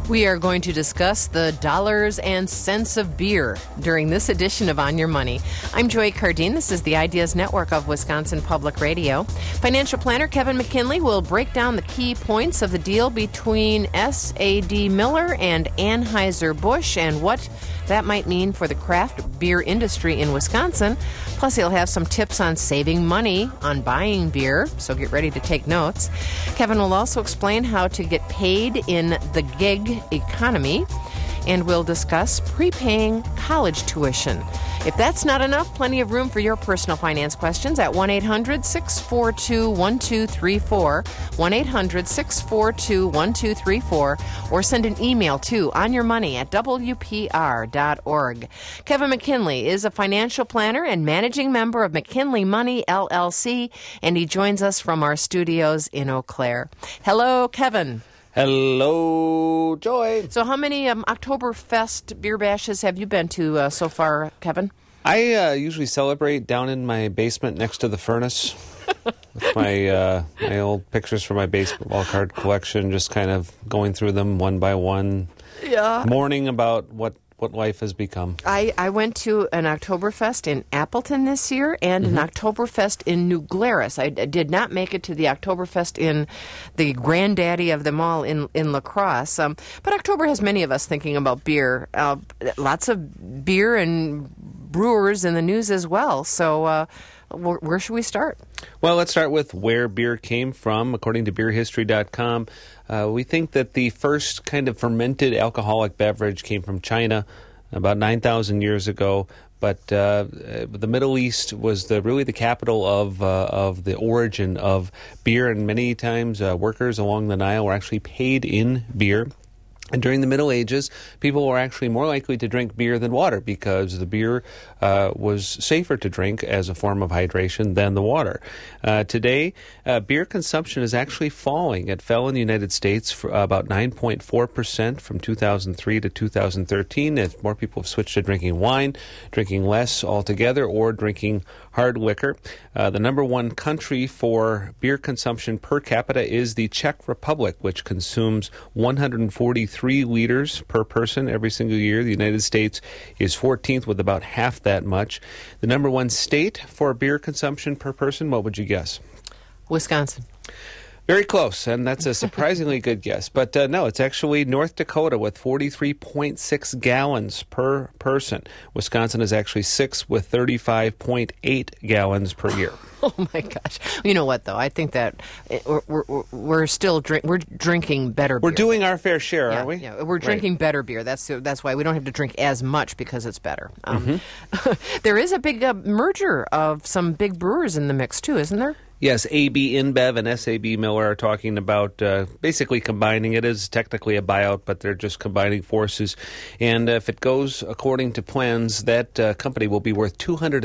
We are going to discuss the dollars and cents of beer during this edition of On Your Money. I'm Joy Cardine. This is the Ideas Network of Wisconsin Public Radio. Financial planner Kevin McKinley will break down the key points of the deal between S.A.D. Miller and Anheuser-Busch and what that might mean for the craft beer industry in Wisconsin. Plus, he'll have some tips on saving money on buying beer, so get ready to take notes. Kevin will also explain how to get paid in the gig economy, and we'll discuss prepaying college tuition. If that's not enough, plenty of room for your personal finance questions at 1-800-642-1234, 1-800-642-1234, or send an email to onyourmoney@wpr.org. Kevin McKinley is a financial planner and managing member of McKinley Money, LLC, and he joins us from our studios in Eau Claire. Hello, Kevin. Hello, Joy. So how many Oktoberfest beer bashes have you been to so far, Kevin? I usually celebrate down in my basement next to the furnace with my old pictures from my baseball card collection, just kind of going through them one by one, mourning about what life has become. I went to an Oktoberfest in Appleton this year and an Oktoberfest in New Glarus. I did not make it to the Oktoberfest in the granddaddy of them all in La Crosse. But October has many of us thinking about beer. Lots of beer and brewers in the news as well. So where should we start? Well, let's start with where beer came from. According to beerhistory.com, we think that the first kind of fermented alcoholic beverage came from China about 9,000 years ago. But the Middle East was really the capital of the origin of beer, and many times workers along the Nile were actually paid in beer. And during the Middle Ages, people were actually more likely to drink beer than water because the beer was safer to drink as a form of hydration than the water. Today, beer consumption is actually falling. It fell in the United States for about 9.4% from 2003 to 2013 as more people have switched to drinking wine, drinking less altogether, or drinking hard liquor. The number one country for beer consumption per capita is the Czech Republic, which consumes 143 liters per person every single year. The United States is 14th with about half that much. The number one state for beer consumption per person, what would you guess? Wisconsin. Very close, and that's a surprisingly good guess. But no, it's actually North Dakota with 43.6 gallons per person. Wisconsin is actually 6th with 35.8 gallons per year. Oh my gosh! You know what though? I think that we're still drinking better beer. We're doing our fair share, aren't we? Yeah, we're drinking better beer. That's why we don't have to drink as much because it's better. There is a big merger of some big brewers in the mix too, isn't there? Yes, AB InBev and SAB Miller are talking about basically combining. It is technically a buyout, but they're just combining forces. And if it goes according to plans, that company will be worth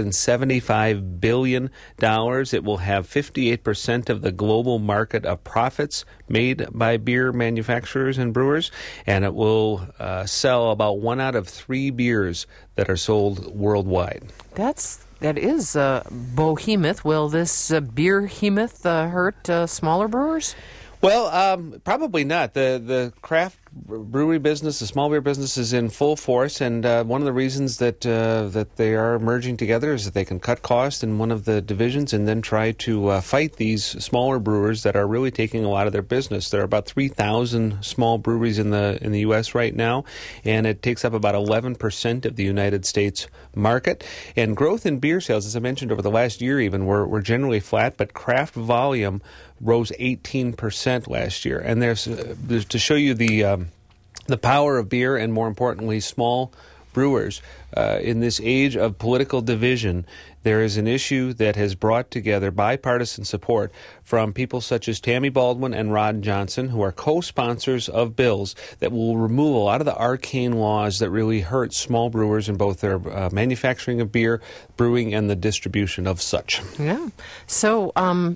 $275 billion. It will have 58% of the global market of profits made by beer manufacturers and brewers, and it will sell about 1 out of 3 beers that are sold worldwide. That is behemoth. Will this beer-hemoth hurt smaller brewers? Well, probably not. The craft brewery business, the small beer business, is in full force, and one of the reasons that they are merging together is that they can cut costs in one of the divisions and then try to fight these smaller brewers that are really taking a lot of their business. There are about 3,000 small breweries in the U.S. right now, and it takes up about 11% of the United States market. And growth in beer sales, as I mentioned, over the last year even, were generally flat, but craft volume rose 18% last year. And there's to show you the power of beer and, more importantly, small brewers. In this age of political division, there is an issue that has brought together bipartisan support from people such as Tammy Baldwin and Ron Johnson, who are co-sponsors of bills that will remove a lot of the arcane laws that really hurt small brewers in both their manufacturing of beer, brewing, and the distribution of such. Yeah. So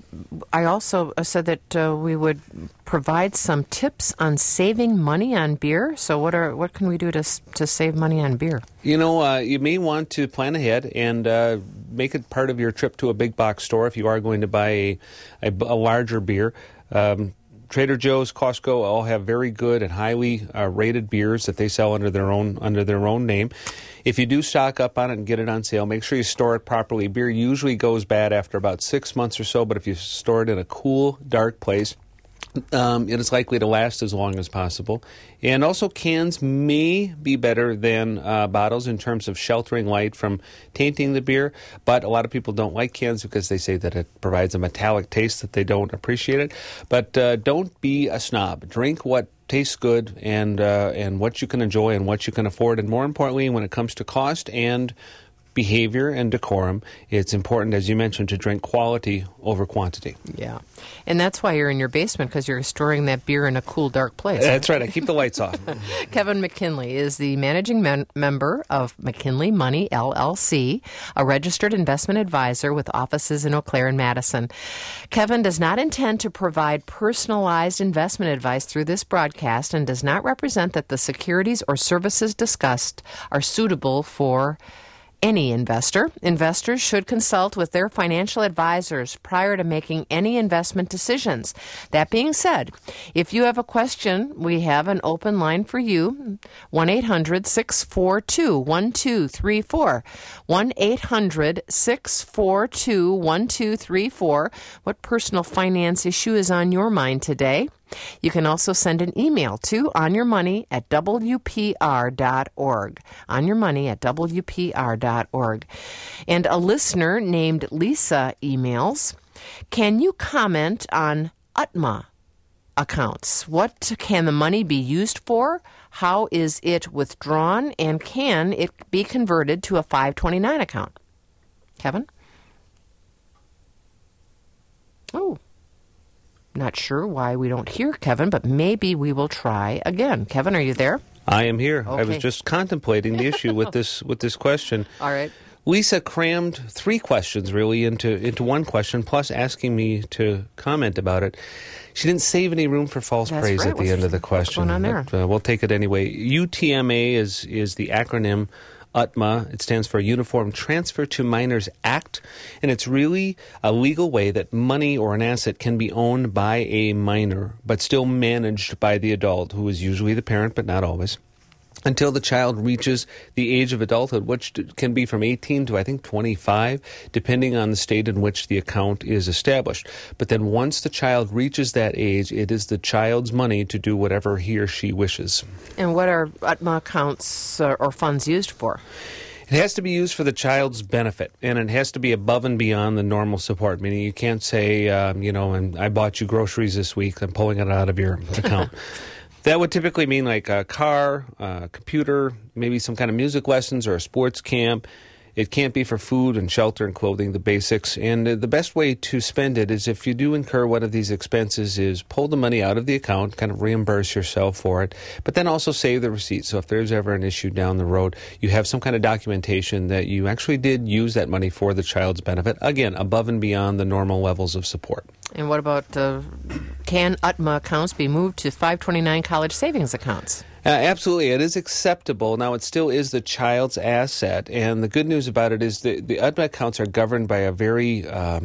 I also said that we would provide some tips on saving money on beer. So what can we do to save money on beer? You know, you may want to plan ahead and make it part of your trip to a big box store if you are going to buy a larger beer. Trader Joe's, Costco all have very good and highly rated beers that they sell under their own name. If you do stock up on it and get it on sale, make sure you store it properly. Beer usually goes bad after about 6 months or so, but if you store it in a cool, dark place, it is likely to last as long as possible. And also cans may be better than bottles in terms of sheltering light from tainting the beer, but a lot of people don't like cans because they say that it provides a metallic taste that they don't appreciate it. But don't be a snob. Drink what tastes good and what you can enjoy and what you can afford. And more importantly, when it comes to cost and behavior and decorum, it's important, as you mentioned, to drink quality over quantity. Yeah. And that's why you're in your basement, because you're storing that beer in a cool, dark place. That's right. I keep the lights off. Kevin McKinley is the managing member of McKinley Money, LLC, a registered investment advisor with offices in Eau Claire and Madison. Kevin does not intend to provide personalized investment advice through this broadcast and does not represent that the securities or services discussed are suitable for any investor. Investors should consult with their financial advisors prior to making any investment decisions. That being said, if you have a question, we have an open line for you, 1-800-642-1234. 1-800-642-1234. What personal finance issue is on your mind today? You can also send an email to onyourmoney@wpr.org. onyourmoney@wpr.org. And a listener named Lisa emails, can you comment on UTMA accounts? What can the money be used for? How is it withdrawn? And can it be converted to a 529 account? Kevin? Oh. Not sure why we don't hear Kevin, but maybe we will try again. Kevin, are you there? I am here. Okay. I was just contemplating the issue with this question. All right. Lisa crammed 3 questions really into one question, plus asking me to comment about it. She didn't save any room for false praise at the end of the question. What's going on there? But, we'll take it anyway. UTMA is the acronym. UTMA, it stands for Uniform Transfer to Minors Act, and it's really a legal way that money or an asset can be owned by a minor, but still managed by the adult, who is usually the parent, but not always, until the child reaches the age of adulthood, which can be from 18 to, I think, 25, depending on the state in which the account is established. But then once the child reaches that age, it is the child's money to do whatever he or she wishes. And what are UTMA accounts or funds used for? It has to be used for the child's benefit, and it has to be above and beyond the normal support, meaning you can't say, and I bought you groceries this week, I'm pulling it out of your account. That would typically mean like a car, a computer, maybe some kind of music lessons or a sports camp. It can't be for food and shelter and clothing, the basics. And the best way to spend it is if you do incur one of these expenses is pull the money out of the account, kind of reimburse yourself for it, but then also save the receipt. So if there's ever an issue down the road, you have some kind of documentation that you actually did use that money for the child's benefit, again, above and beyond the normal levels of support. And what about, can UTMA accounts be moved to 529 college savings accounts? Absolutely. It is acceptable. Now, it still is the child's asset. And the good news about it is the UTMA accounts are governed by a very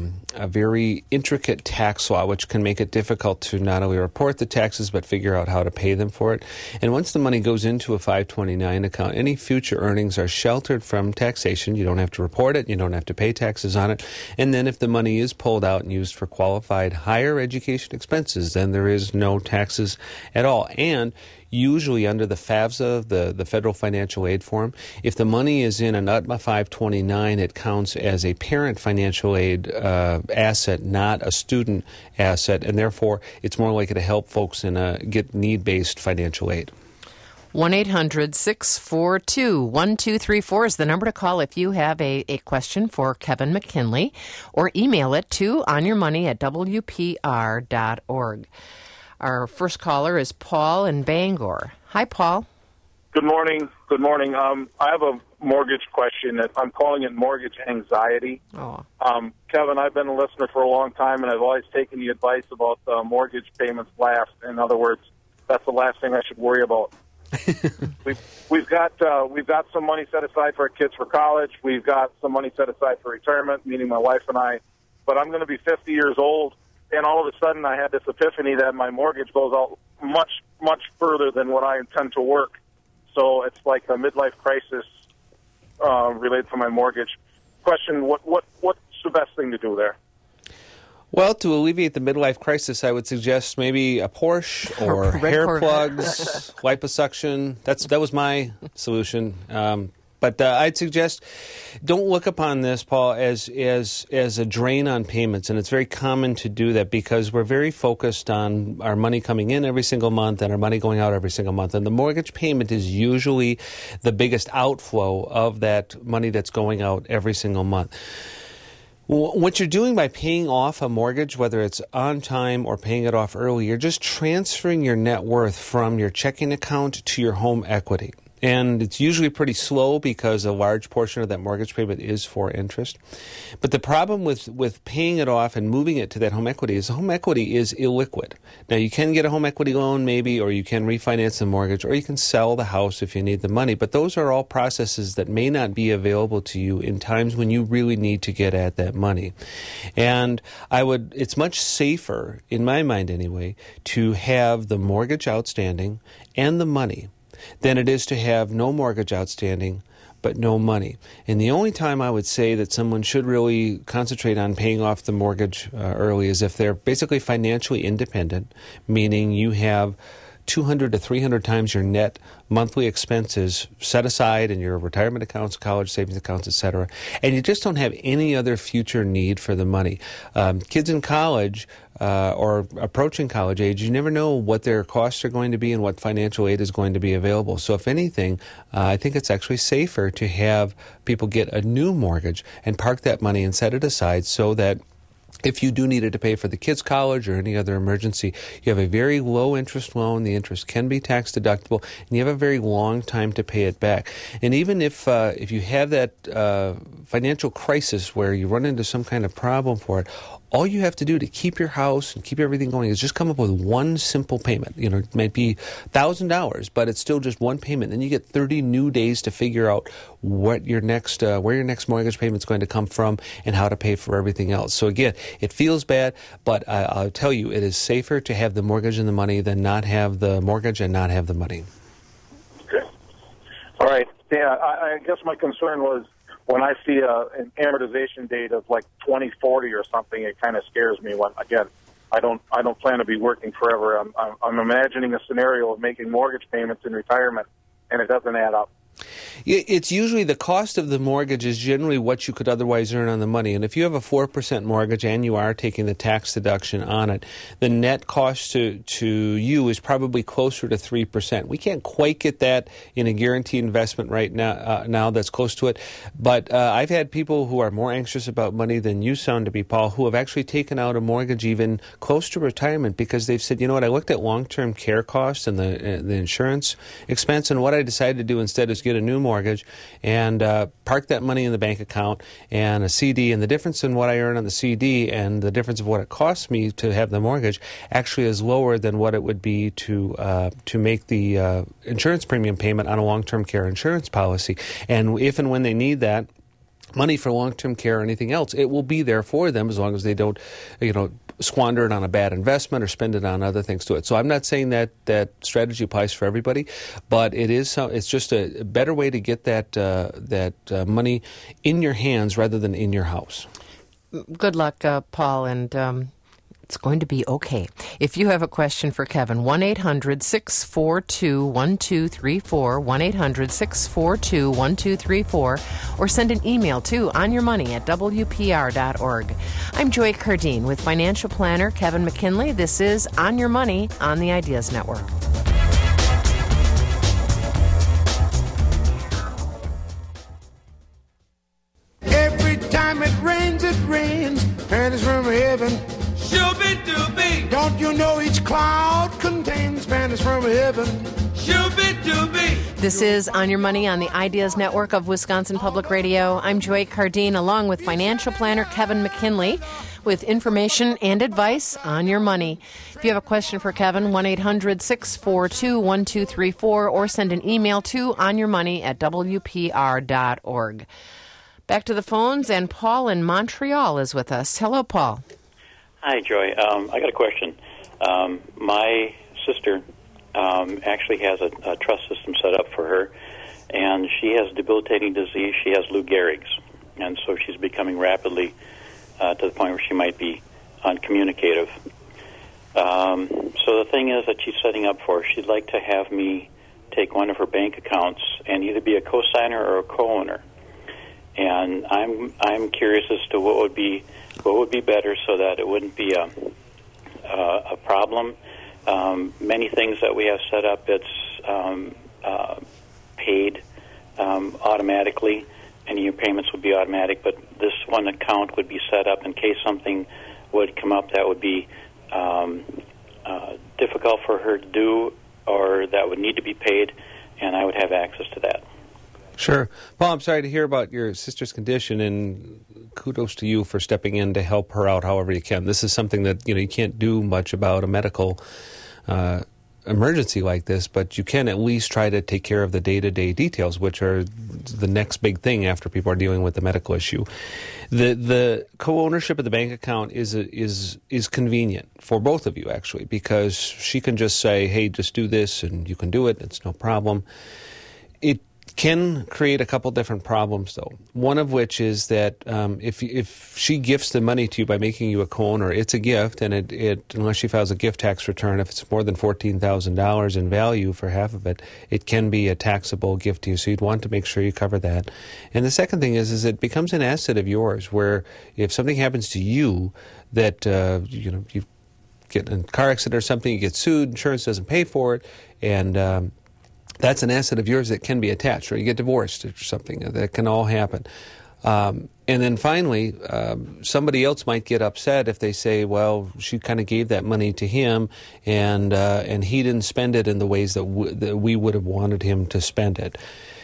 intricate tax law, which can make it difficult to not only report the taxes, but figure out how to pay them for it. And once the money goes into a 529 account, any future earnings are sheltered from taxation. You don't have to report it. You don't have to pay taxes on it. And then if the money is pulled out and used for qualified higher education expenses, then there is no taxes at all. And usually under the FAFSA, the Federal Financial Aid Form, if the money is in an UTMA 529, it counts as a parent financial aid asset, not a student asset, and therefore it's more likely to help folks get need-based financial aid. 1-800-642-1234 is the number to call if you have a question for Kevin McKinley, or email it to onyourmoney@wpr.org. Our first caller is Paul in Bangor. Hi, Paul. Good morning. Good morning. I have a mortgage question. I'm calling it mortgage anxiety. Oh. Kevin, I've been a listener for a long time, and I've always taken the advice about mortgage payments last. In other words, that's the last thing I should worry about. We've got some money set aside for our kids for college. We've got some money set aside for retirement, meaning my wife and I. But I'm going to be 50 years old and all of a sudden I had this epiphany that my mortgage goes out much, much further than what I intend to work. So it's like a midlife crisis related to my mortgage. Question, what's the best thing to do there? Well, to alleviate the midlife crisis, I would suggest maybe a Porsche or hair plugs, liposuction. That was my solution. But I'd suggest don't look upon this, Paul, as a drain on payments. And it's very common to do that because we're very focused on our money coming in every single month and our money going out every single month. And the mortgage payment is usually the biggest outflow of that money that's going out every single month. What you're doing by paying off a mortgage, whether it's on time or paying it off early, you're just transferring your net worth from your checking account to your home equity. And it's usually pretty slow because a large portion of that mortgage payment is for interest. But the problem with paying it off and moving it to that home equity is the home equity is illiquid. Now, you can get a home equity loan maybe, or you can refinance the mortgage, or you can sell the house if you need the money. But those are all processes that may not be available to you in times when you really need to get at that money. And it's much safer, in my mind anyway, to have the mortgage outstanding and the money than it is to have no mortgage outstanding but no money. And the only time I would say that someone should really concentrate on paying off the mortgage early is if they're basically financially independent, meaning you have 200 to 300 times your net monthly expenses set aside in your retirement accounts, college savings accounts, etc., and you just don't have any other future need for the money. Kids in college or approaching college age, you never know what their costs are going to be and what financial aid is going to be available. So if anything, I think it's actually safer to have people get a new mortgage and park that money and set it aside so that if you do need it to pay for the kids' college or any other emergency, you have a very low interest loan. The interest can be tax deductible, and you have a very long time to pay it back. And even if you have that financial crisis where you run into some kind of problem for it, all you have to do to keep your house and keep everything going is just come up with one simple payment. You know, it might be $1,000, but it's still just one payment. Then you get 30 new days to figure out what your next, where your next mortgage payment is going to come from and how to pay for everything else. So again, it feels bad, but I'll tell you, it is safer to have the mortgage and the money than not have the mortgage and not have the money. Okay. All right. Yeah, I guess my concern was, when I see an amortization date of like 2040 or something, it kind of scares me. When again, I don't plan to be working forever. I'm imagining a scenario of making mortgage payments in retirement, and it doesn't add up. It's usually the cost of the mortgage is generally what you could otherwise earn on the money. And if you have a 4% mortgage and you are taking the tax deduction on it, the net cost to you is probably closer to 3%. We can't quite get that in a guaranteed investment right now that's close to it. But I've had people who are more anxious about money than you sound to be, Paul, who have actually taken out a mortgage even close to retirement because they've said, you know what, I looked at long-term care costs and the insurance expense, and what I decided to do instead is get a new mortgage and park that money in the bank account and a CD, and the difference in what I earn on the CD and the difference of what it costs me to have the mortgage actually is lower than what it would be to make the insurance premium payment on a long-term care insurance policy. And if and when they need that money for long-term care or anything else, it will be there for them as long as they don't, squander it on a bad investment or spend it on other things to it. So I'm not saying that strategy applies for everybody, but it's just a better way to get that money in your hands rather than in your house. Good luck, Paul, and it's going to be okay. If you have a question for Kevin, 1-800-642-1234, 1-800-642-1234, or send an email to onyourmoney@wpr.org. I'm Joy Cardine with financial planner Kevin McKinley. This is On Your Money on the Ideas Network. Every time it rains, pennies from heaven. Shooby-dooby. Don't you know each cloud contains pennies from heaven? Shooby-dooby. This is On Your Money on the Ideas Network of Wisconsin Public Radio. I'm Joy Cardine, along with financial planner Kevin McKinley, with information and advice on your money. If you have a question for Kevin, 1-800-642-1234, or send an email to onyourmoney@wpr.org. Back to the phones, and Paul in Montreal is with us. Hello, Paul. Hi, Joy. I got a question. My sister actually has a trust system set up for her, and she has debilitating disease. She has Lou Gehrig's, and so she's becoming rapidly to the point where she might be uncommunicative. So the thing is that she's setting up for, she'd like to have me take one of her bank accounts and either be a co-signer or a co-owner. And I'm curious as to what would be better so that it wouldn't be a problem. Many things that we have set up, it's paid automatically, and your payments would be automatic. But this one account would be set up in case something would come up that would be difficult for her to do, or that would need to be paid, and I would have access to that. Sure. Paul, I'm sorry to hear about your sister's condition, and kudos to you for stepping in to help her out however you can. This is something that you can't do much about, a medical emergency like this, but you can at least try to take care of the day-to-day details, which are the next big thing after people are dealing with the medical issue. The co-ownership of the bank account is convenient for both of you, actually, because she can just say, hey, just do this, and you can do it. It's no problem. It can create a couple different problems, though. One of which is that if she gifts the money to you by making you a co-owner, it's a gift, and it unless she files a gift tax return, if it's more than $14,000 in value for half of it, it can be a taxable gift to you. So you'd want to make sure you cover that. And the second thing is it becomes an asset of yours, where if something happens to you that you get in a car accident or something, you get sued, insurance doesn't pay for it, and that's an asset of yours that can be attached, or you get divorced or something. That can all happen. And then finally, somebody else might get upset if they say, well, she kind of gave that money to him, and he didn't spend it in the ways that we would have wanted him to spend it.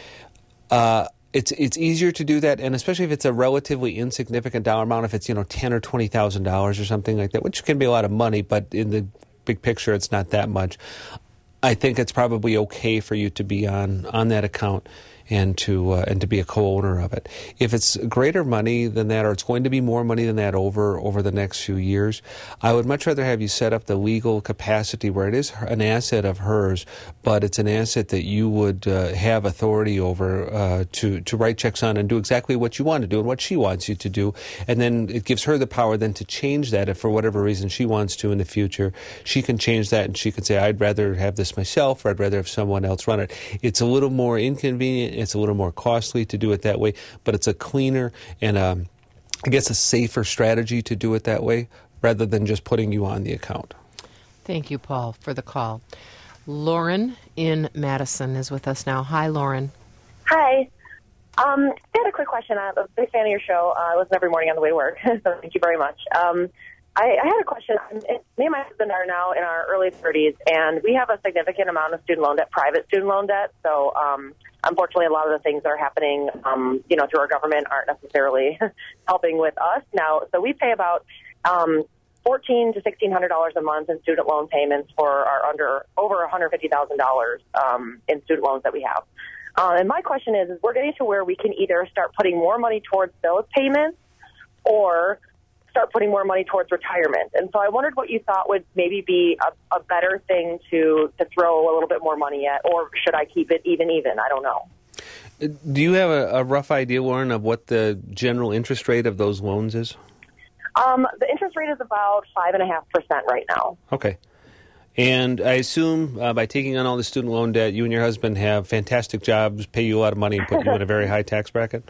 It's easier to do that, and especially if it's a relatively insignificant dollar amount, if it's $10,000 or $20,000 or something like that, which can be a lot of money, but in the big picture, it's not that much. I think it's probably okay for you to be on that account and to be a co-owner of it. If it's greater money than that, or it's going to be more money than that over the next few years, I would much rather have you set up the legal capacity where it is an asset of hers, but it's an asset that you would have authority over to write checks on and do exactly what you want to do and what she wants you to do. And then it gives her the power then to change that if for whatever reason she wants to in the future. She can change that, and she can say, I'd rather have this myself, or I'd rather have someone else run it. It's a little more inconvenient. It's a little more costly to do it that way, but it's a cleaner and I guess a safer strategy to do it that way rather than just putting you on the account. Thank you, Paul, for the call. Lauren in Madison is with us now. Hi, Lauren. Hi. I had a quick question. I'm a big fan of your show. I listen every morning on the way to work, so thank you very much. I had a question. Me and my husband are now in our early 30s, and we have a significant amount of student loan debt, private student loan debt. So, unfortunately, a lot of the things that are happening, through our government aren't necessarily helping with us now. So we pay about $1,400 to $1,600 a month in student loan payments for our over $150,000 in student loans that we have. And my question is we're getting to where we can either start putting more money towards those payments or start putting more money towards retirement. And so I wondered what you thought would maybe be a better thing to throw a little bit more money at, or should I keep it even? I don't know. Do you have a rough idea, Lauren, of what the general interest rate of those loans is? The interest rate is about 5.5% right now. Okay. And I assume by taking on all the student loan debt, you and your husband have fantastic jobs, pay you a lot of money, and put you in a very high tax bracket?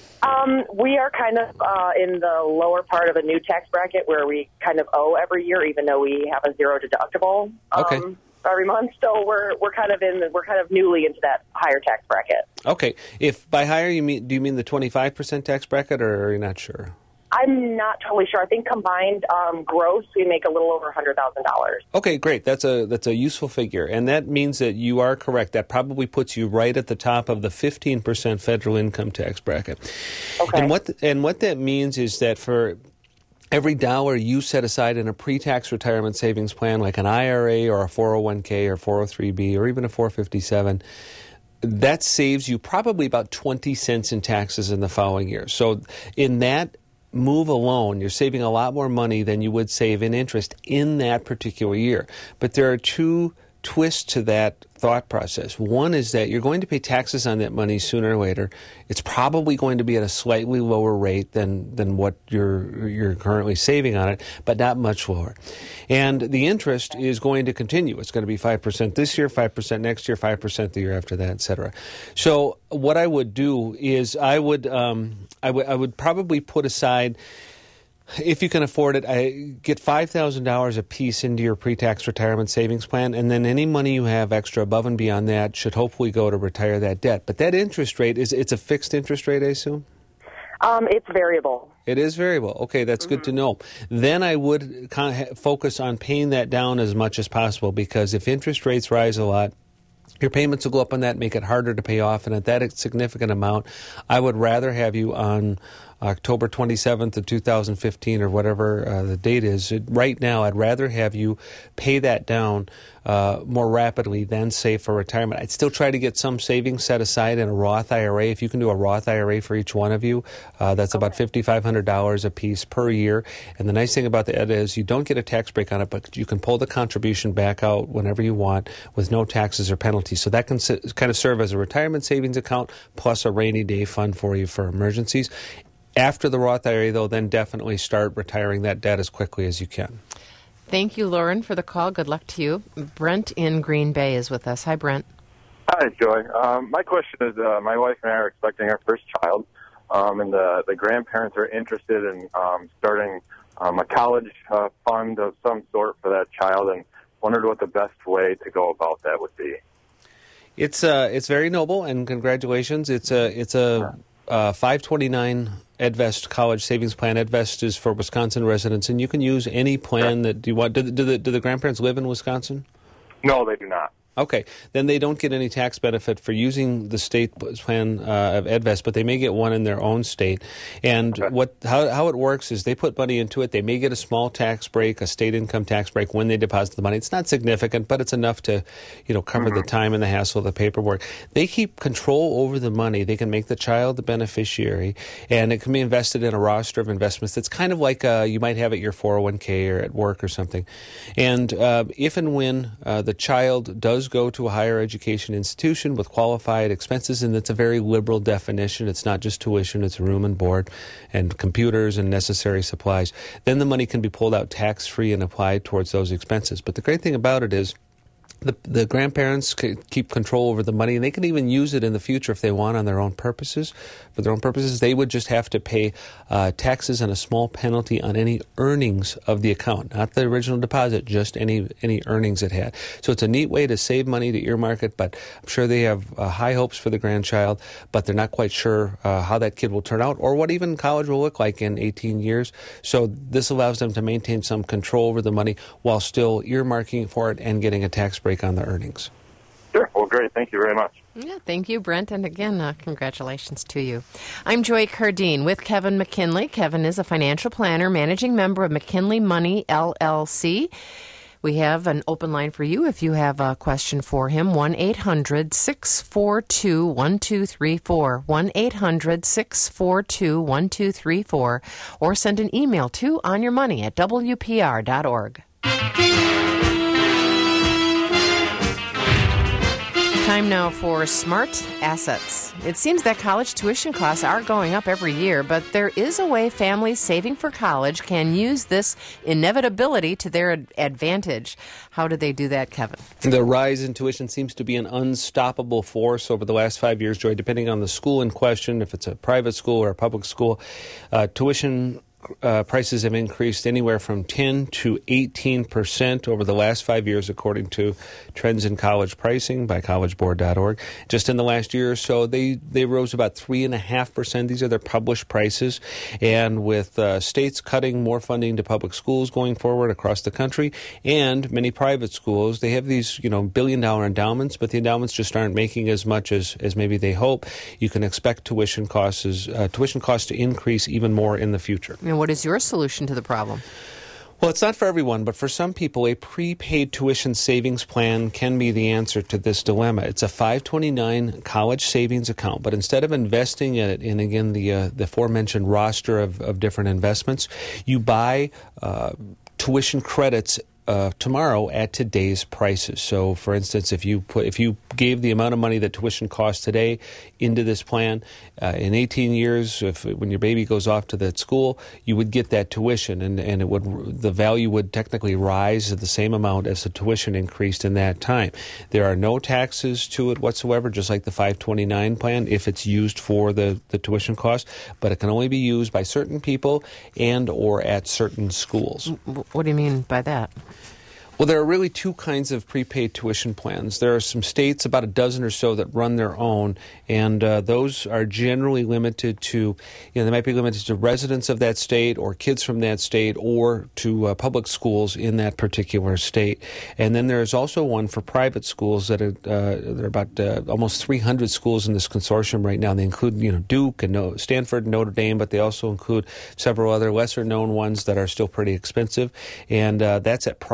We are kind of in the lower part of a new tax bracket where we kind of owe every year, even though we have a zero deductible every month. So we're kind of newly into that higher tax bracket. Okay. If by higher do you mean the 25% tax bracket, or are you not sure? I'm not totally sure. I think combined gross, we make a little over $100,000. Okay, great. That's a useful figure, and that means that you are correct. That probably puts you right at the top of the 15% federal income tax bracket. Okay. And what that means is that for every dollar you set aside in a pre-tax retirement savings plan, like an IRA or a 401k or 403b or even a 457, that saves you probably about 20 cents in taxes in the following year. So in that move alone, you're saving a lot more money than you would save in interest in that particular year. But there are two twists to that thought process. One is that you're going to pay taxes on that money sooner or later. It's probably going to be at a slightly lower rate than what you're currently saving on it, but not much lower. And the interest is going to continue. It's going to be 5% this year, 5% next year, 5% the year after that, et cetera. So what I would do is I would probably put aside, if you can afford it, get $5,000 a piece into your pre-tax retirement savings plan, and then any money you have extra above and beyond that should hopefully go to retire that debt. But that interest rate, it's a fixed interest rate, I assume? It's variable. It is variable. Okay, that's good to know. Then I would focus on paying that down as much as possible, because if interest rates rise a lot, your payments will go up on that, make it harder to pay off. And at that significant amount, I would rather have you on October 27th of 2015 or whatever the date is. Right now, I'd rather have you pay that down more rapidly than save for retirement. I'd still try to get some savings set aside in a Roth IRA. If you can do a Roth IRA for each one of you, that's about $5,500 a piece per year. And the nice thing about that is you don't get a tax break on it, but you can pull the contribution back out whenever you want with no taxes or penalties. So that can kind of serve as a retirement savings account plus a rainy day fund for you for emergencies. After the Roth IRA, though, then definitely start retiring that debt as quickly as you can. Thank you, Lauren, for the call. Good luck to you. Brent in Green Bay is with us. Hi, Brent. Hi, Joy. My question is, my wife and I are expecting our first child, and the grandparents are interested in starting a college fund of some sort for that child, and wondered what the best way to go about that would be. It's very noble, and congratulations. It's a 529 EdVest College Savings Plan. EdVest is for Wisconsin residents, and you can use any plan that you want. Do the grandparents live in Wisconsin? No, they do not. Okay, then they don't get any tax benefit for using the state plan of EdVest, but they may get one in their own state. And how it works is they put money into it. They may get a small tax break, a state income tax break when they deposit the money. It's not significant, but it's enough to, cover the time and the hassle of the paperwork. They keep control over the money. They can make the child the beneficiary, and it can be invested in a roster of investments. It's kind of like you might have at your 401k or at work or something. And if and when the child does go to a higher education institution with qualified expenses, and it's a very liberal definition. It's not just tuition, it's room and board and computers and necessary supplies. Then the money can be pulled out tax-free and applied towards those expenses. But the great thing about it is the grandparents can keep control over the money, and they can even use it in the future if they want on their own purposes. For their own purposes, they would just have to pay taxes and a small penalty on any earnings of the account, not the original deposit, just any earnings it had. So it's a neat way to save money, to earmark it, but I'm sure they have high hopes for the grandchild, but they're not quite sure how that kid will turn out or what even college will look like in 18 years. So this allows them to maintain some control over the money while still earmarking for it and getting a tax break on the earnings. Sure. Well, great. Thank you very much. Yeah, thank you, Brent. And again, congratulations to you. I'm Joy Cardine with Kevin McKinley. Kevin is a financial planner, managing member of McKinley Money, LLC. We have an open line for you if you have a question for him, 1-800-642-1234, 1-800-642-1234, or send an email to onyourmoney@wpr.org. Time now for Smart Assets. It seems that college tuition costs are going up every year, but there is a way families saving for college can use this inevitability to their advantage. How do they do that, Kevin? The rise in tuition seems to be an unstoppable force over the last 5 years, Joy, depending on the school in question, if it's a private school or a public school. Tuition prices have increased anywhere from 10 to 18% over the last 5 years, according to Trends in College Pricing by collegeboard.org. Just in the last year or so, they rose about 3.5%. These are their published prices. And with states cutting more funding to public schools going forward across the country, and many private schools, they have these billion-dollar endowments, but the endowments just aren't making as much as maybe they hope. You can expect tuition costs to increase even more in the future. And what is your solution to the problem? Well, it's not for everyone, but for some people, a prepaid tuition savings plan can be the answer to this dilemma. It's a 529 college savings account, but instead of investing it in, again, the aforementioned roster of different investments, you buy tuition credits tomorrow at today's prices. So, for instance, if you gave the amount of money that tuition costs today into this plan, in 18 years, when your baby goes off to that school, you would get that tuition, and the value would technically rise at the same amount as the tuition increased in that time. There are no taxes to it whatsoever, just like the 529 plan, if it's used for the tuition cost, but it can only be used by certain people and or at certain schools. What do you mean by that? Well, there are really two kinds of prepaid tuition plans. There are some states, about a dozen or so, that run their own, and those are generally limited to, they might be limited to residents of that state or kids from that state or to public schools in that particular state. And then there is also one for private schools that there are about almost 300 schools in this consortium right now. They include, Duke and Stanford and Notre Dame, but they also include several other lesser-known ones that are still pretty expensive, and that's at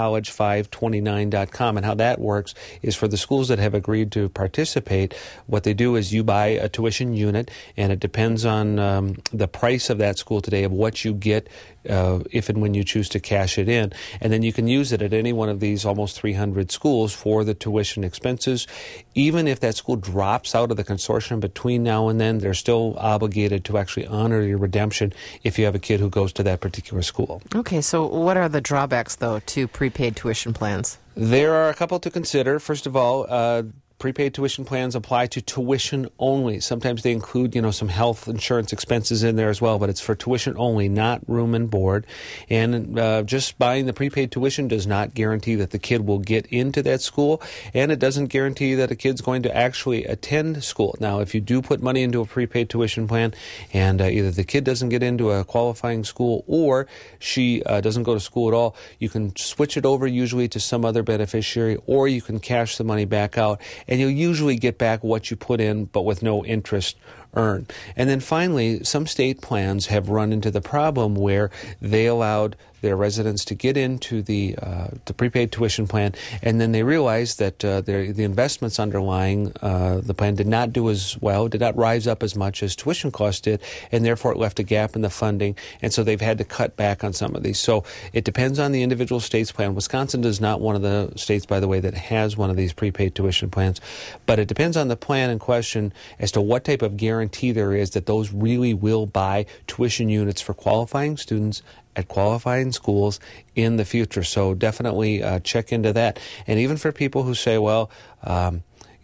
privatecollege529.com. And how that works is for the schools that have agreed to participate, what they do is you buy a tuition unit, and it depends on the price of that school today of what you get if and when you choose to cash it in. And then you can use it at any one of these almost 300 schools for the tuition expenses. Even if that school drops out of the consortium between now and then, they're still obligated to actually honor your redemption if you have a kid who goes to that particular school. Okay, so what are the drawbacks, though, to prepaid tuition plans? There are a couple to consider. First of all, prepaid tuition plans apply to tuition only. Sometimes they include, some health insurance expenses in there as well, but it's for tuition only, not room and board. And just buying the prepaid tuition does not guarantee that the kid will get into that school, and it doesn't guarantee that a kid's going to actually attend school. Now, if you do put money into a prepaid tuition plan and either the kid doesn't get into a qualifying school or she doesn't go to school at all, you can switch it over usually to some other beneficiary, or you can cash the money back out, and you'll usually get back what you put in, but with no interest earned. And then finally, some state plans have run into the problem where they allowed their residents to get into the prepaid tuition plan, and then they realized that the investments underlying the plan did not do as well, did not rise up as much as tuition costs did, and therefore it left a gap in the funding, and so they've had to cut back on some of these. So it depends on the individual state's plan. Wisconsin is not one of the states, by the way, that has one of these prepaid tuition plans, but it depends on the plan in question as to what type of guarantee there is that those really will buy tuition units for qualifying students at qualifying schools in the future. So definitely check into that. And even for people who say, well, I'm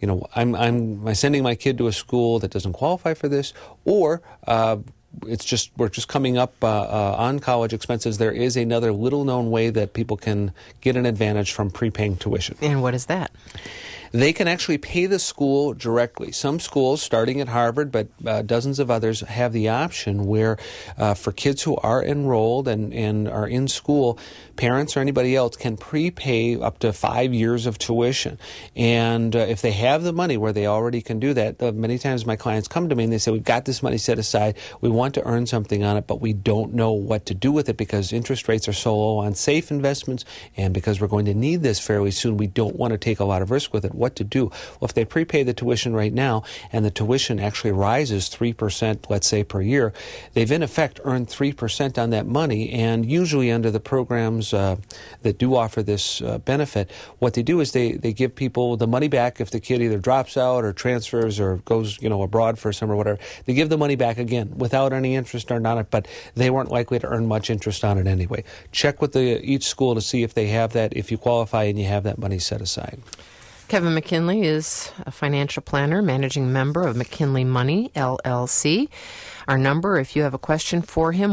sending my kid to a school that doesn't qualify for this, or we're just coming up on college expenses, there is another little-known way that people can get an advantage from prepaying tuition. And what is that? They can actually pay the school directly. Some schools, starting at Harvard, but dozens of others, have the option where for kids who are enrolled and are in school, parents or anybody else can prepay up to 5 years of tuition. And if they have the money where they already can do that, many times my clients come to me and they say, we've got this money set aside, we want to earn something on it, but we don't know what to do with it because interest rates are so low on safe investments, and because we're going to need this fairly soon, we don't want to take a lot of risk with it. What to do? Well, if they prepay the tuition right now and the tuition actually rises 3%, let's say, per year, they've in effect earned 3% on that money. And usually under the programs that do offer this benefit, what they do is they give people the money back if the kid either drops out or transfers or goes abroad for summer or whatever. They give the money back again without any interest earned on it, but they weren't likely to earn much interest on it anyway. Check with each school to see if they have that, if you qualify and you have that money set aside. Kevin McKinley is a financial planner, managing member of McKinley Money, LLC. Our number, if you have a question for him,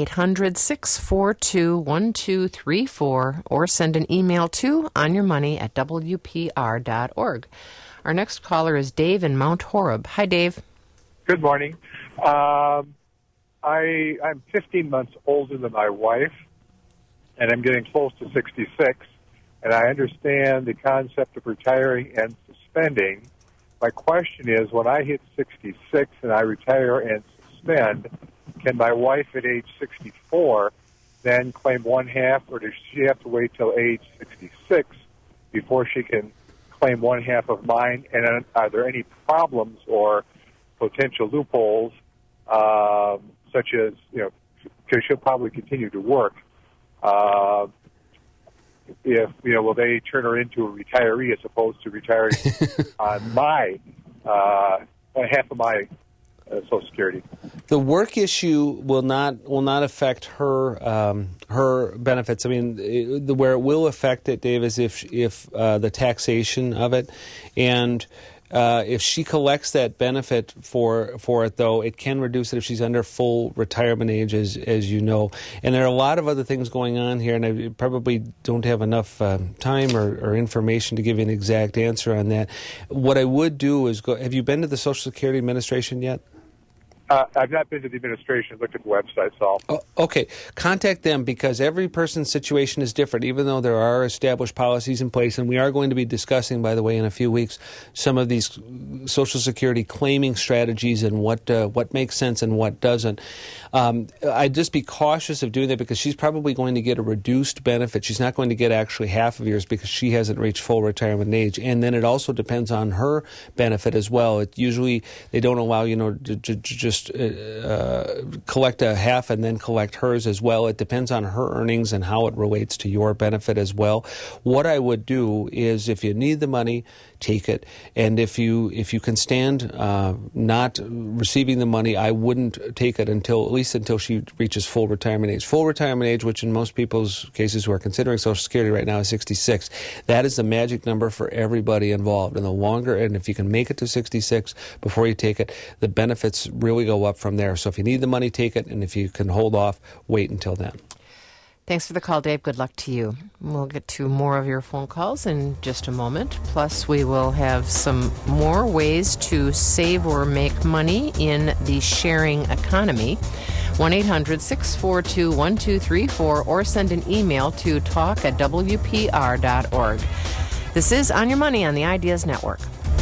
1-800-642-1234, or send an email to onyourmoney@wpr.org. Our next caller is Dave in Mount Horeb. Hi, Dave. Good morning. I'm 15 months older than my wife, and I'm getting close to 66. And I understand the concept of retiring and suspending. My question is, when I hit 66 and I retire and suspend, can my wife at age 64 then claim one half, or does she have to wait till age 66 before she can claim one half of mine? And are there any problems or potential loopholes, such as, because she'll probably continue to work, will they turn her into a retiree as opposed to retiring on my half of my Social Security? The work issue will not affect her benefits. I mean, where it will affect it, Dave, is if the taxation of it, and if she collects that benefit for it, though, it can reduce it if she's under full retirement age, as you know. And there are a lot of other things going on here, and I probably don't have enough time or information to give you an exact answer on that. What I would do is go. Have you been to the Social Security Administration yet? I've not been to the administration, looked at the website, so... Okay. Contact them, because every person's situation is different, even though there are established policies in place. And we are going to be discussing, by the way, in a few weeks, some of these Social Security claiming strategies and what makes sense and what doesn't. I'd just be cautious of doing that, because she's probably going to get a reduced benefit. She's not going to get actually half of yours because she hasn't reached full retirement age. And then it also depends on her benefit as well. Usually they don't allow, to just collect a half and then collect hers as well. It depends on her earnings and how it relates to your benefit as well. What I would do is, if you need the money, take it. And if you can stand not receiving the money, I wouldn't take it at least until she reaches full retirement age. Full retirement age, which in most people's cases who are considering Social Security right now, is 66. That is the magic number for everybody involved. And the longer, and if you can make it to 66 before you take it, the benefits really go up from there. So if you need the money, take it. And if you can hold off, wait until then. Thanks for the call, Dave. Good luck to you. We'll get to more of your phone calls in just a moment. Plus, we will have some more ways to save or make money in the sharing economy. 1-800-642-1234, or send an email to talk@wpr.org. This is On Your Money on the Ideas Network.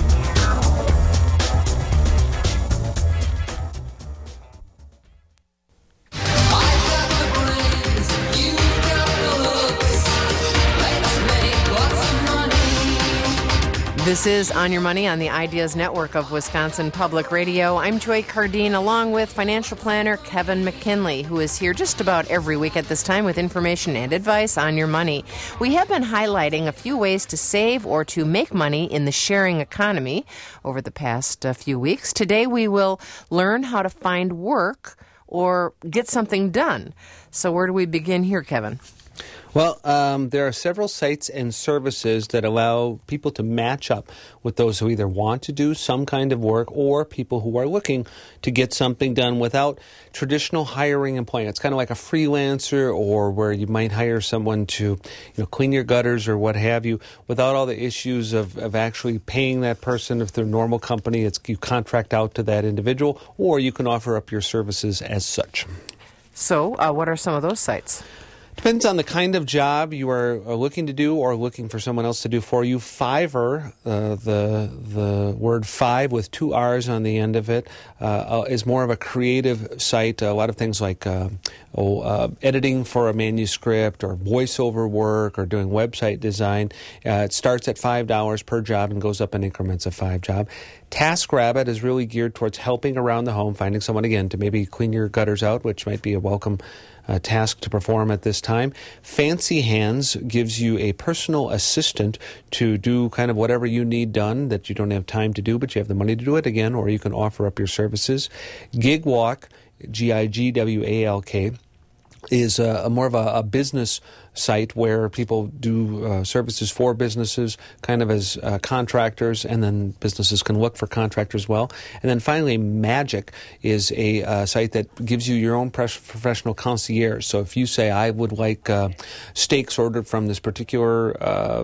This is On Your Money on the Ideas Network of Wisconsin Public Radio. I'm Joy Cardine, along with financial planner Kevin McKinley, who is here just about every week at this time with information and advice on your money. We have been highlighting a few ways to save or to make money in the sharing economy over the past few weeks. Today we will learn how to find work or get something done. So where do we begin here, Kevin? Well, there are several sites and services that allow people to match up with those who either want to do some kind of work or people who are looking to get something done without traditional hiring employment. It's kind of like a freelancer, or where you might hire someone to clean your gutters or what have you, without all the issues of actually paying that person. If they're a normal company, you contract out to that individual, or you can offer up your services as such. So what are some of those sites? Depends on the kind of job you are looking to do or looking for someone else to do for you. Fiverr, the word five with two R's on the end of it, is more of a creative site. A lot of things like editing for a manuscript or voiceover work or doing website design. It starts at $5 per job and goes up in increments of $5. TaskRabbit is really geared towards helping around the home, finding someone, again, to maybe clean your gutters out, which might be a welcome task to perform at this time. Fancy Hands gives you a personal assistant to do kind of whatever you need done that you don't have time to do, but you have the money to do it, again, or you can offer up your services. GigWalk, GIGWALK, is more of a business site where people do services for businesses, kind of as contractors, and then businesses can look for contractors as well. And then finally, Magic is a site that gives you your own professional concierge. So if you say, I would like steaks ordered from this particular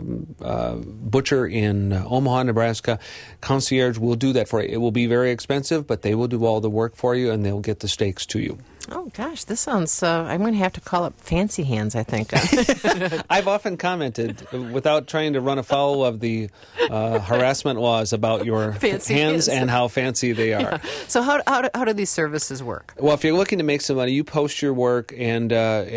butcher in Omaha, Nebraska, concierge will do that for you. It will be very expensive, but they will do all the work for you, and they'll get the steaks to you. Oh, gosh, this sounds, I'm going to have to call up Fancy Hands, I think. I've often commented, without trying to run afoul of the harassment laws, about your Fancy hands hands. and how fancy they are. Yeah. So how do these services work? Well, if you're looking to make some money, you post your work and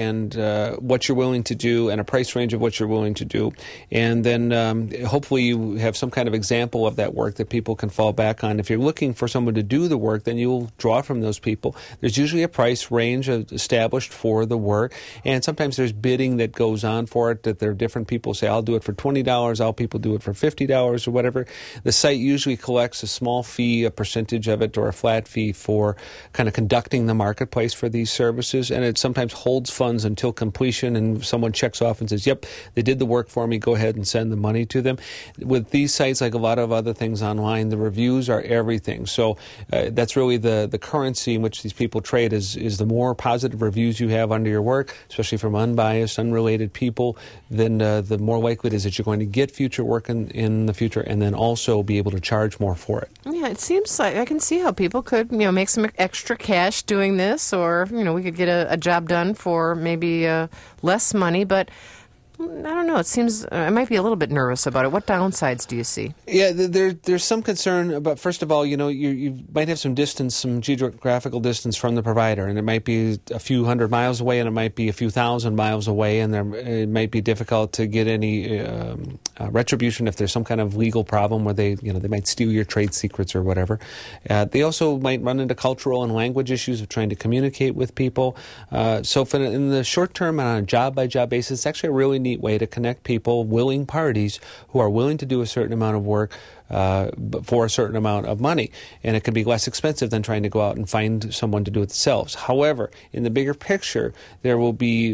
what you're willing to do and a price range of what you're willing to do. And then hopefully you have some kind of example of that work that people can fall back on. If you're looking for someone to do the work, then you'll draw from those people. There's usually a price range established for the work, and sometimes there's bidding that goes on for it, that there are different people say, I'll do it for $20, I'll people do it for $50 or whatever. The site usually collects a small fee, a percentage of it, or a flat fee for kind of conducting the marketplace for these services, and it sometimes holds funds until completion, and someone checks off and says, yep, they did the work for me, go ahead and send the money to them. With these sites, like a lot of other things online, the reviews are everything. So that's really the currency in which these people trade is the more positive reviews you have under your work, especially from unbiased, unrelated people, then the more likely it is that you're going to get future work in the future, and then also be able to charge more for it. Yeah, it seems like I can see how people could, make some extra cash doing this, or, we could get a job done for maybe less money, but I don't know. It seems I might be a little bit nervous about it. What downsides do you see? Yeah, there's some concern about, first of all, you might have some distance, some geographical distance from the provider, and it might be a few hundred miles away, and it might be a few thousand miles away, and it might be difficult to get any retribution if there's some kind of legal problem where they might steal your trade secrets or whatever. They also might run into cultural and language issues of trying to communicate with people. So in the short term and on a job-by-job basis, it's actually a really neat way to connect people, willing parties who are willing to do a certain amount of work for a certain amount of money. And it can be less expensive than trying to go out and find someone to do it themselves. However, in the bigger picture, there will be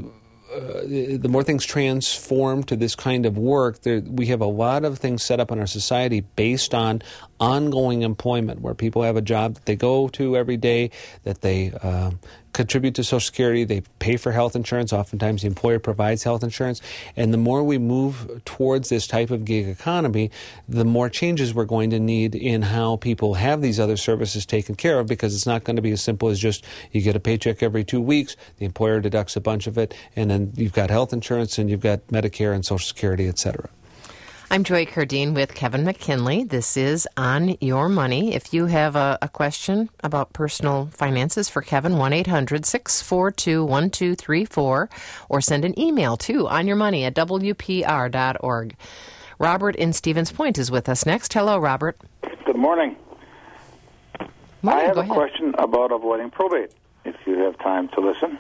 the more things transform to this kind of work, we have a lot of things set up in our society based on ongoing employment, where people have a job that they go to every day, that they contribute to Social Security, they pay for health insurance. Oftentimes the employer provides health insurance. And the more we move towards this type of gig economy, the more changes we're going to need in how people have these other services taken care of, because it's not going to be as simple as just you get a paycheck every 2 weeks, the employer deducts a bunch of it, and then you've got health insurance and you've got Medicare and Social Security, et cetera. I'm Joy Cardine with Kevin McKinley. This is On Your Money. If you have a question about personal finances for Kevin, 1-800-642-1234, or send an email to onyourmoney@wpr.org. Robert in Stevens Point is with us next. Hello, Robert. Good morning. Morning. I have Go a ahead. question about avoiding probate, if you have time to listen.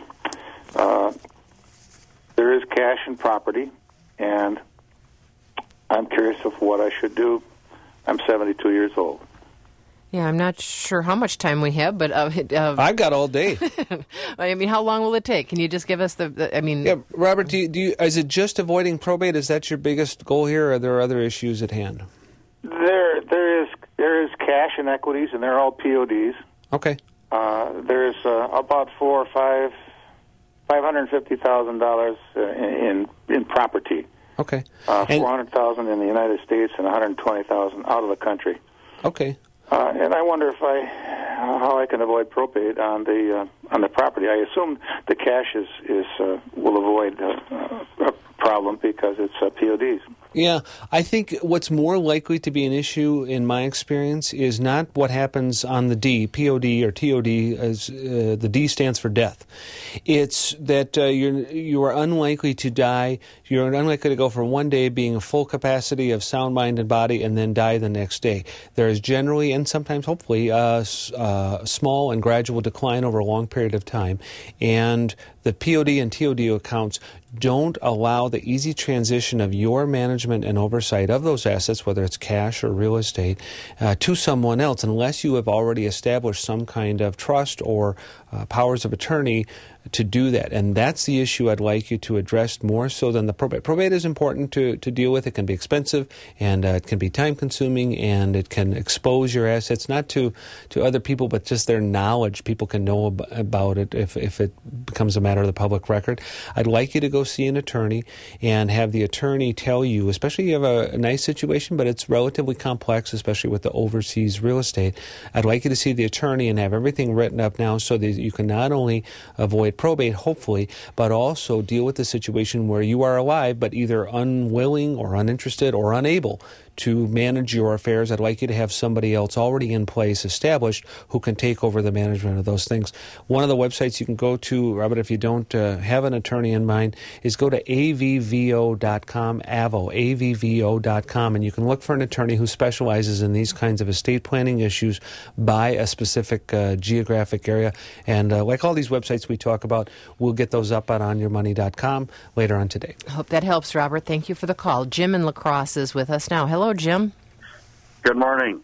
There is cash and property, and I'm curious of what I should do. I'm 72 years old. Yeah, I'm not sure how much time we have, but I've got all day. I mean, how long will it take? Can you just give us Yeah, Robert, do you, is it just avoiding probate? Is that your biggest goal here, or are there other issues at hand? There is cash and equities, and they're all PODs. Okay. There's about $550,000 in property. Okay. $400,000 in the United States and $120,000 out of the country. Okay. And I wonder how I can avoid probate on the property. I assume the cash will avoid a problem because it's PODs. Yeah, I think what's more likely to be an issue in my experience is not what happens on the D, POD or TOD, as the D stands for death. It's that you are unlikely to die. You're unlikely to go from one day being a full capacity of sound mind and body and then die the next day. There is generally, and sometimes hopefully, a small and gradual decline over a long period of time. And the POD and TOD accounts don't allow the easy transition of your management and oversight of those assets, whether it's cash or real estate, to someone else, unless you have already established some kind of trust or powers of attorney to do that. And that's the issue I'd like you to address more so than the probate. Probate is important to deal with. It can be expensive, and it can be time-consuming, and it can expose your assets, not to other people, but just their knowledge. People can know about it if it becomes a matter of the public record. I'd like you to go see an attorney and have the attorney tell you, especially if you have a nice situation, but it's relatively complex, especially with the overseas real estate. I'd like you to see the attorney and have everything written up now so that you can not only avoid probate, hopefully, but also deal with the situation where you are alive but either unwilling or uninterested or unable to manage your affairs. I'd like you to have somebody else already in place, established, who can take over the management of those things. One of the websites you can go to, Robert, if you don't have an attorney in mind, is go to avvo.com, avvo.com, and you can look for an attorney who specializes in these kinds of estate planning issues by a specific geographic area. And like all these websites we talk about, we'll get those up on onyourmoney.com later on today. I hope that helps, Robert. Thank you for the call. Jim in La Crosse is with us now. Hello, Jim. Good morning.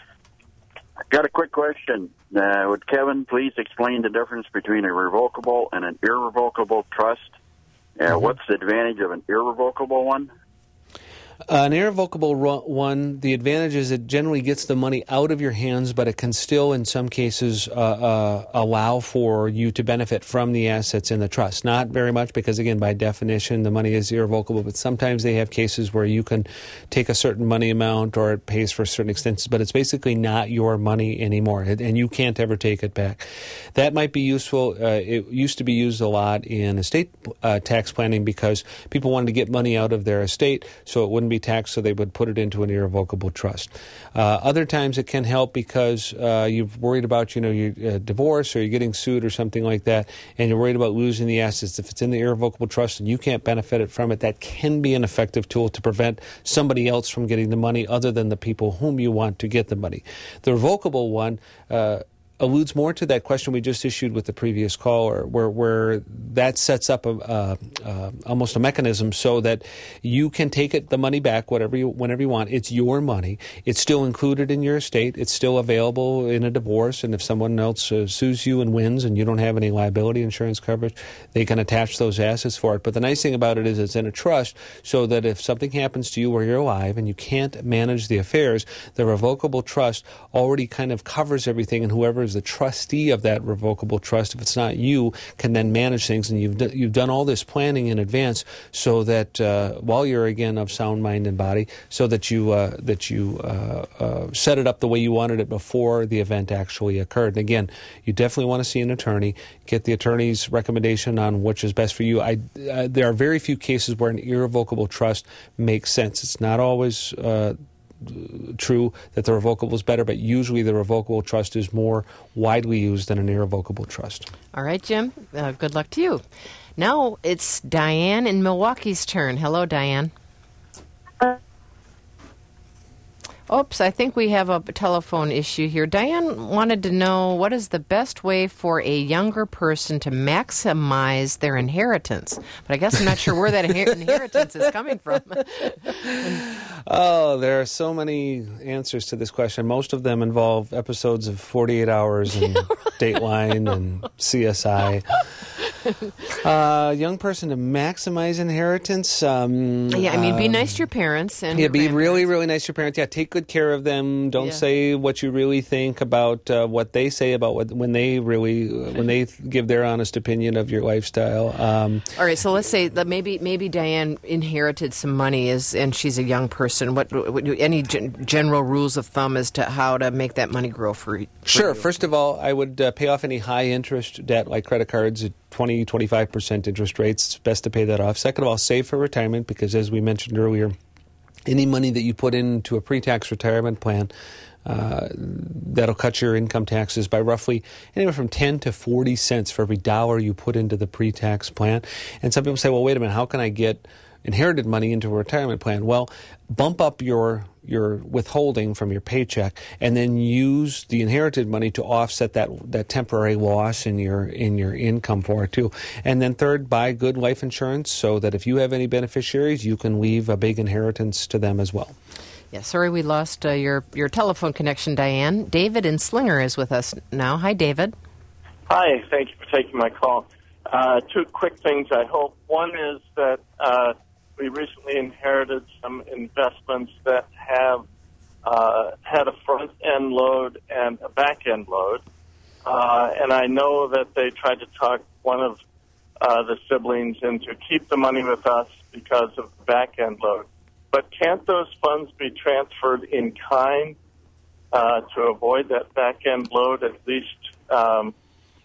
I got a quick question. Would Kevin please explain the difference between a revocable and an irrevocable trust? What's the advantage of an irrevocable one? An irrevocable one, the advantage is it generally gets the money out of your hands, but it can still, in some cases, allow for you to benefit from the assets in the trust. Not very much because, again, by definition, the money is irrevocable, but sometimes they have cases where you can take a certain money amount or it pays for certain extensions, but it's basically not your money anymore, and you can't ever take it back. That might be useful. It used to be used a lot in estate tax planning because people wanted to get money out of their estate so it wouldn't be taxed, so they would put it into an irrevocable trust. Other times it can help because you've worried about, your divorce or you're getting sued or something like that, and you're worried about losing the assets. If it's in the irrevocable trust and you can't benefit from it, that can be an effective tool to prevent somebody else from getting the money other than the people whom you want to get the money. The revocable one alludes more to that question we just issued with the previous caller, where that sets up almost a mechanism so that you can take the money back whenever you want. It's your money. It's still included in your estate. It's still available in a divorce, and if someone else sues you and wins and you don't have any liability insurance coverage, they can attach those assets for it. But the nice thing about it is it's in a trust so that if something happens to you where you're alive and you can't manage the affairs, the revocable trust already kind of covers everything, and whoever is the trustee of that revocable trust, if it's not you, can then manage things. And you've done all this planning in advance so that while you're, again, of sound mind and body, so that you set it up the way you wanted it before the event actually occurred. And again, you definitely want to see an attorney, get the attorney's recommendation on which is best for you. There are very few cases where an irrevocable trust makes sense. It's not always true that the revocable is better, but usually the revocable trust is more widely used than an irrevocable trust. All right, Jim. Good luck to you. Now it's Diane in Milwaukee's turn. Hello, Diane. Oops, I think we have a telephone issue here. Diane wanted to know what is the best way for a younger person to maximize their inheritance. But I guess I'm not sure where that inheritance is coming from. Oh, there are so many answers to this question. Most of them involve episodes of 48 Hours and Dateline and CSI. Young person to maximize inheritance. Be nice to your parents. And be really, really nice to your parents. Yeah, take good care of them. Don't say what you really think about what they say about when they give their honest opinion of your lifestyle. All right, so let's say that maybe Diane inherited some money and she's a young person. What any general rules of thumb as to how to make that money grow for you? Sure. First of all, I would pay off any high interest debt like credit cards at 20-25% interest rates. It's best to pay that off. Second of all, save for retirement because, as we mentioned earlier, any money that you put into a pre-tax retirement plan, that'll cut your income taxes by roughly anywhere from 10 to 40 cents for every dollar you put into the pre-tax plan. And some people say, well, wait a minute, how can I get inherited money into a retirement plan? Well, bump up your withholding from your paycheck and then use the inherited money to offset that temporary loss in your income for it too. And then third, buy good life insurance so that if you have any beneficiaries, you can leave a big inheritance to them as well. Yeah, sorry we lost your telephone connection, Diane. David in Slinger is with us now. Hi, David. Hi, thank you for taking my call. Two quick things, I hope. One is that we recently inherited some investments that have had a front-end load and a back-end load. And I know that they tried to talk one of the siblings into keep the money with us because of the back-end load. But can't those funds be transferred in kind to avoid that back-end load, at least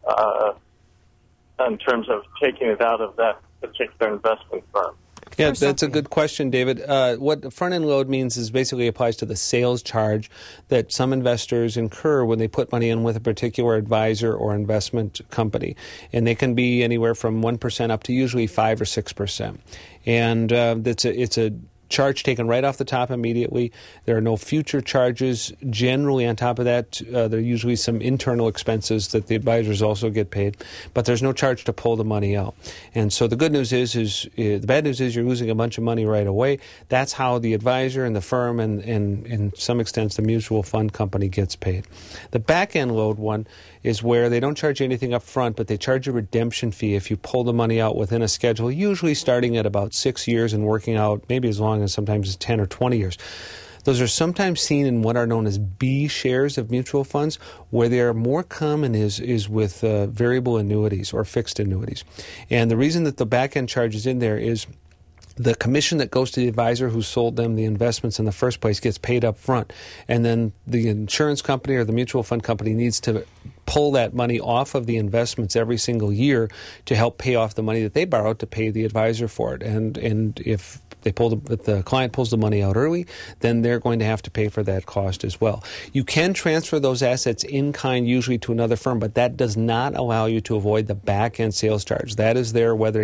in terms of taking it out of that particular investment firm? Yeah, that's a good question, David. What front-end load means is basically applies to the sales charge that some investors incur when they put money in with a particular advisor or investment company. And they can be anywhere from 1% up to usually 5 or 6%. And it's a charge taken right off the top immediately. There are no future charges generally on top of that. There are usually some internal expenses that the advisors also get paid, but there's no charge to pull the money out. And so the good news is the bad news is you're losing a bunch of money right away. That's how the advisor and the firm and in some extent the mutual fund company gets paid. The back-end load one is where they don't charge you anything up front, but they charge a redemption fee if you pull the money out within a schedule, usually starting at about 6 years and working out maybe as long as sometimes 10 or 20 years. Those are sometimes seen in what are known as B shares of mutual funds, where they are more common is with variable annuities or fixed annuities. And the reason that the back-end charge is in there is the commission that goes to the advisor who sold them the investments in the first place gets paid up front. And then the insurance company or the mutual fund company needs to pull that money off of the investments every single year to help pay off the money that they borrowed to pay the advisor for it. And if the client pulls the money out early, then they're going to have to pay for that cost as well. You can transfer those assets in kind usually to another firm, but that does not allow you to avoid the back-end sales charge. That is there no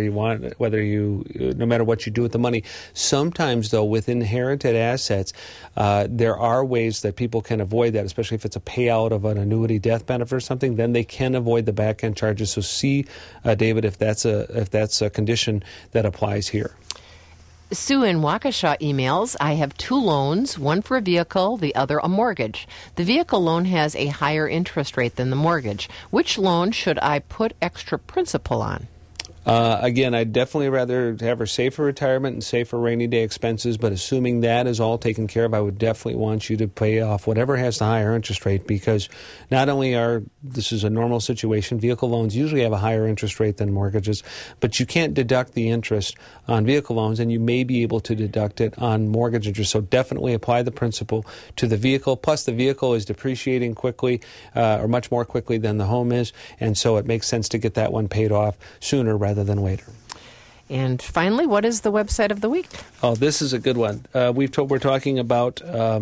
matter what you do with the money. Sometimes, though, with inherited assets, there are ways that people can avoid that, especially if it's a payout of an annuity death benefit or something, then they can avoid the back-end charges. So see, David, if that's a condition that applies here. Sue in Waukesha emails, I have 2 loans, one for a vehicle, the other a mortgage. The vehicle loan has a higher interest rate than the mortgage. Which loan should I put extra principal on? Again, I'd definitely rather have her save for retirement and save for rainy day expenses, but assuming that is all taken care of, I would definitely want you to pay off whatever has the higher interest rate, because not only this is a normal situation, vehicle loans usually have a higher interest rate than mortgages, but you can't deduct the interest on vehicle loans, and you may be able to deduct it on mortgage interest. So definitely apply the principal to the vehicle. Plus, the vehicle is depreciating quickly, or much more quickly than the home is, and so it makes sense to get that one paid off sooner rather than later. And finally, what is the website of the week? Oh, this is a good one. We're talking about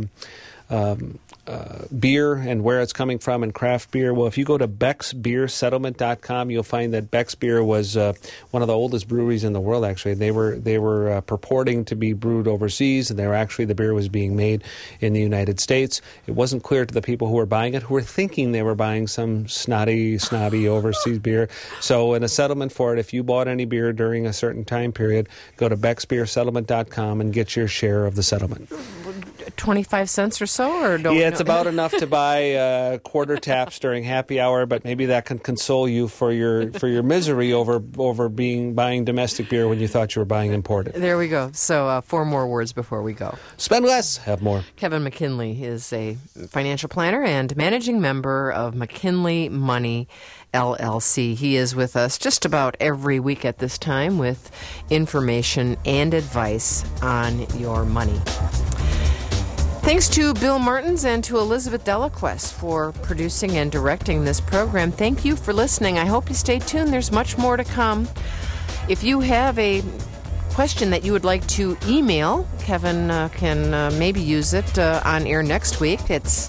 beer and where it's coming from and craft beer. Well, if you go to BecksBeerSettlement.com, you'll find that Beck's Beer was one of the oldest breweries in the world, actually. They were purporting to be brewed overseas, and the beer was being made in the United States. It wasn't clear to the people who were buying it, who were thinking they were buying some snobby overseas beer. So in a settlement for it, if you bought any beer during a certain time period, go to BecksBeerSettlement.com and get your share of the settlement. 25 cents or so? It's about enough to buy quarter taps during happy hour, but maybe that can console you for your misery over buying domestic beer when you thought you were buying imported. There we go. So 4 more words before we go. Spend less, have more. Kevin McKinley is a financial planner and managing member of McKinley Money LLC. He is with us just about every week at this time with information and advice on your money. Thanks to Bill Martins and to Elizabeth Delaquest for producing and directing this program. Thank you for listening. I hope you stay tuned. There's much more to come. If you have a question that you would like to email, Kevin can maybe use it on air next week. It's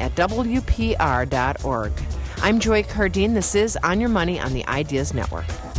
onyourmoney@wpr.org. I'm Joy Cardine. This is On Your Money on the Ideas Network.